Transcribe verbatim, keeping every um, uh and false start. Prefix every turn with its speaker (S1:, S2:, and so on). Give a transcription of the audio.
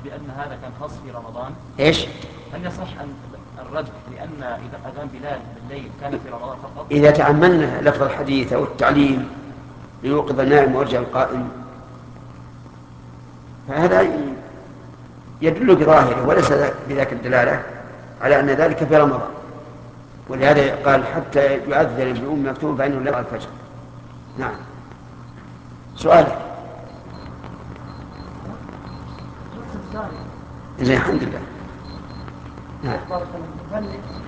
S1: بأن هذا كان خاص في رمضان؟
S2: إيش؟
S1: هل يصح أن الرد بأن إذا أذان بلال بالليل كان في رمضان فقط؟
S2: إذا تأملنا لفظ الحديث أو التعليم ليوقظ النائم ويرجع القائم فهذا يدل بظاهره وليس بذاك الدلالة على أن ذلك في رمضان، ولهذا قال حتى يؤذن بأم مكتوم فإنه لا يرى الفجر. نعم. سؤالك. زين الحمد لله. نعم.